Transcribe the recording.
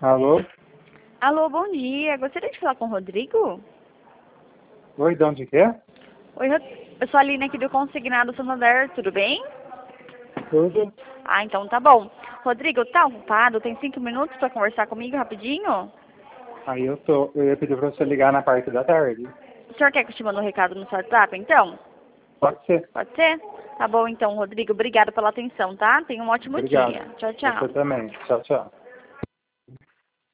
Alô? Alô, bom dia. Gostaria de falar com o Rodrigo? Oi, de onde que é? Oi, eu sou a Aline aqui do Consignado Santander, tudo bem? Tudo. Ah, então tá bom. Rodrigo, tá ocupado? Tem 5 minutos para conversar comigo rapidinho? Aí eu ia pedir pra você ligar na parte da tarde. O senhor quer que eu te mande um recado no seu WhatsApp, então? Pode ser. Pode ser? Tá bom, então, Rodrigo. Obrigada pela atenção, tá? Tenha um ótimo Obrigado. dia. Tchau, Você tchau. também. Tchau, tchau.